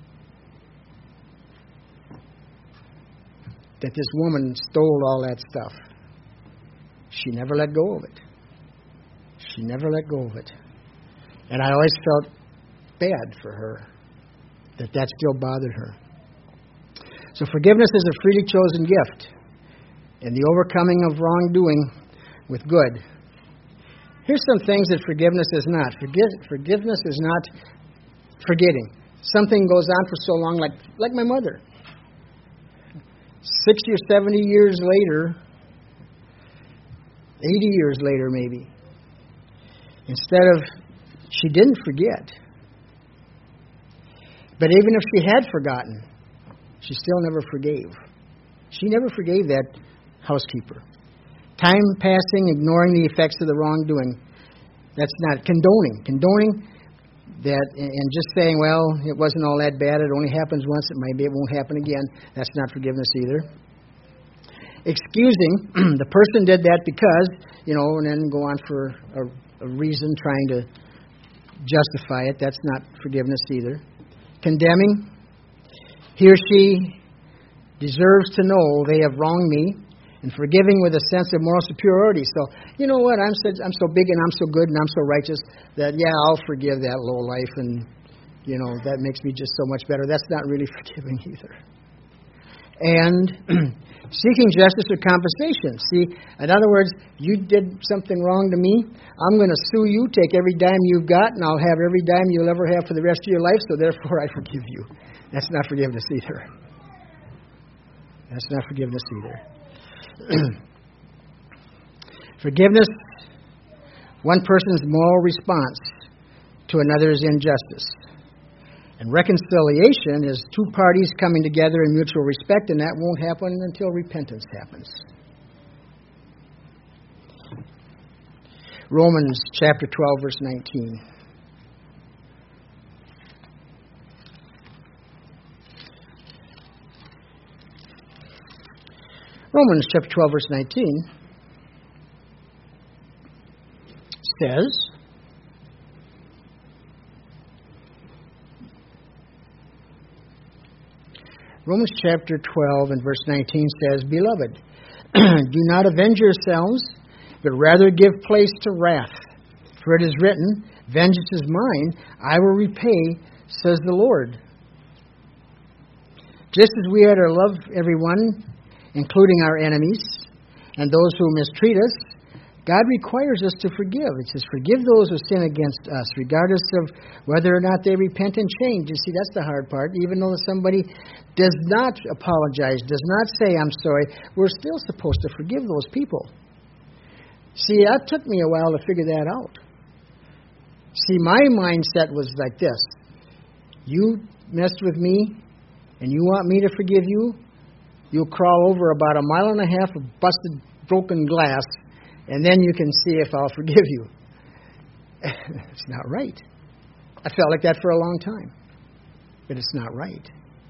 that this woman stole all that stuff. She never let go of it. She never let go of it. And I always felt bad for her, that still bothered her. So forgiveness is a freely chosen gift, and the overcoming of wrongdoing with good. Here's some things that forgiveness is not. Forgiveness is not forgetting. Something goes on for so long, like my mother. 60 or 70 years later, 80 years later maybe, she didn't forget. But even if she had forgotten, she still never forgave. She never forgave that housekeeper. Time passing, ignoring the effects of the wrongdoing. That's not condoning. Condoning that and just saying, well, it wasn't all that bad. It only happens once. Maybe it won't happen again. That's not forgiveness either. Excusing, the person did that because, and then go on for a reason, trying to justify it. That's not forgiveness either. Condemning, he or she deserves to know they have wronged me, and forgiving with a sense of moral superiority. So, you know what, I'm so big and I'm so good and I'm so righteous that, I'll forgive that low life, and, that makes me just so much better. That's not really forgiving either. And seeking justice or compensation. See, in other words, you did something wrong to me. I'm going to sue you, take every dime you've got, and I'll have every dime you'll ever have for the rest of your life, so therefore I forgive you. That's not forgiveness either. That's not forgiveness either. Forgiveness, one person's moral response to another's injustice. And reconciliation is two parties coming together in mutual respect, and that won't happen until repentance happens. Romans chapter 12, verse 19. Romans chapter 12, verse 19 says, Romans chapter 12 and verse 19 says, Beloved, do not avenge yourselves, but rather give place to wrath. For it is written, Vengeance is mine, I will repay, says the Lord. Just as we are to love everyone, including our enemies, and those who mistreat us, God requires us to forgive. It says, forgive those who sin against us, regardless of whether or not they repent and change. You see, that's the hard part. Even though somebody does not apologize, does not say, I'm sorry, we're still supposed to forgive those people. See, that took me a while to figure that out. See, my mindset was like this. You messed with me, and you want me to forgive you? You'll crawl over about 1.5 miles of busted, broken glass, and then you can see if I'll forgive you. It's not right. I felt like that for a long time. But it's not right.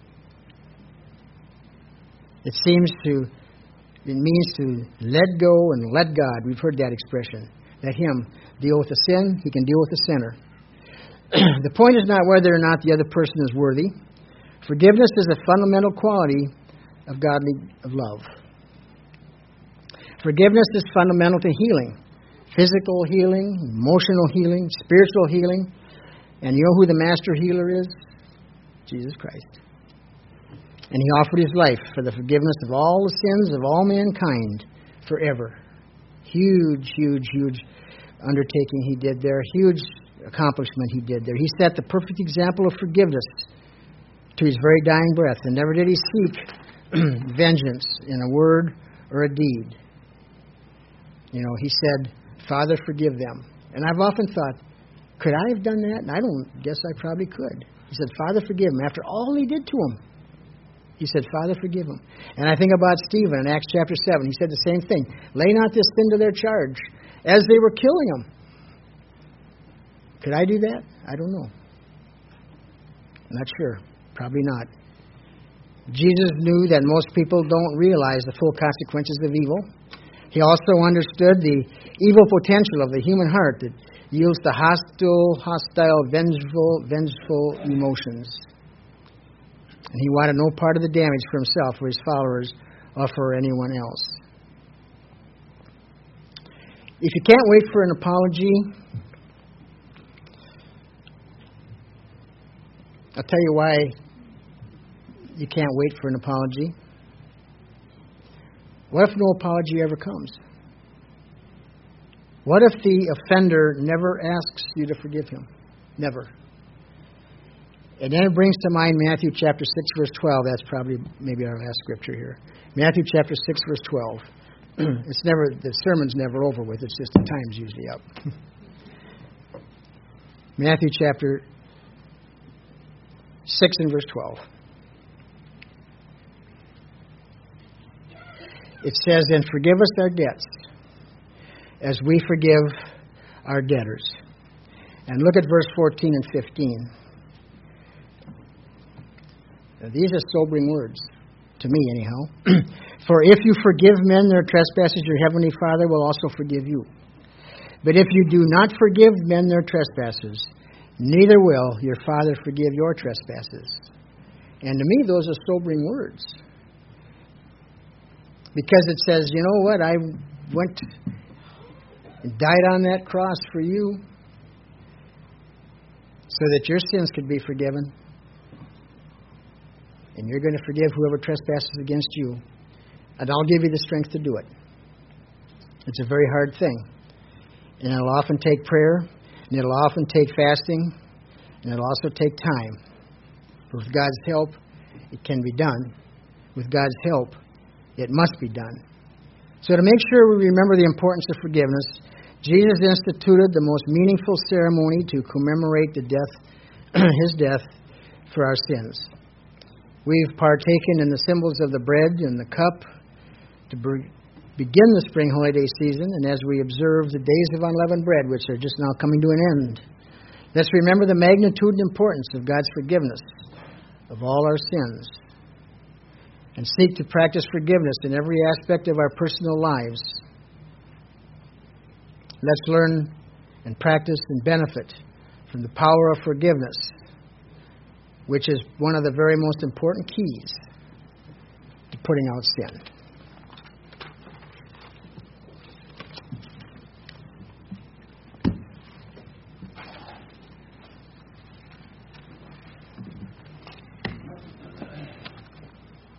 It means to let go and let God. We've heard that expression. Let Him deal with the sin. He can deal with the sinner. The point is not whether or not the other person is worthy. Forgiveness is a fundamental quality of love. Forgiveness is fundamental to healing. Physical healing, emotional healing, spiritual healing. And you know who the master healer is? Jesus Christ. And He offered His life for the forgiveness of all the sins of all mankind forever. Huge, huge, huge undertaking He did there. Huge accomplishment He did there. He set the perfect example of forgiveness to His very dying breath. And never did He seek vengeance in a word or a deed. You know, He said, Father, forgive them. And I've often thought, could I have done that? And I don't guess I probably could. He said, Father, forgive them. After all He did to them, He said, Father, forgive them. And I think about Stephen in Acts chapter 7. He said the same thing. Lay not this sin to their charge as they were killing him. Could I do that? I don't know. Not sure. Probably not. Jesus knew that most people don't realize the full consequences of evil. He also understood the evil potential of the human heart that yields to hostile, vengeful emotions. And He wanted no part of the damage for Himself or His followers or for anyone else. If you can't wait for an apology, I'll tell you why you can't wait for an apology. What if no apology ever comes? What if the offender never asks you to forgive him? Never. And then it brings to mind Matthew chapter 6, verse 12. That's probably maybe our last scripture here. Matthew chapter 6, verse 12. The sermon's never over with. It's just the time's usually up. Matthew chapter 6 and verse 12. It says, and forgive us our debts as we forgive our debtors. And look at verse 14 and 15. Now, these are sobering words, to me anyhow. For if you forgive men their trespasses, your heavenly Father will also forgive you. But if you do not forgive men their trespasses, neither will your Father forgive your trespasses. And to me, those are sobering words. Because it says, you know what, I went and died on that cross for you so that your sins could be forgiven. And you're going to forgive whoever trespasses against you. And I'll give you the strength to do it. It's a very hard thing. And it'll often take prayer. And it'll often take fasting. And it'll also take time. But with God's help, it can be done. With God's help, it must be done. So to make sure we remember the importance of forgiveness, Jesus instituted the most meaningful ceremony to commemorate His death for our sins. We've partaken in the symbols of the bread and the cup to begin the spring holiday season, and as we observe the days of unleavened bread, which are just now coming to an end, let's remember the magnitude and importance of God's forgiveness of all our sins, and seek to practice forgiveness in every aspect of our personal lives. Let's learn and practice and benefit from the power of forgiveness, which is one of the very most important keys to putting out sin.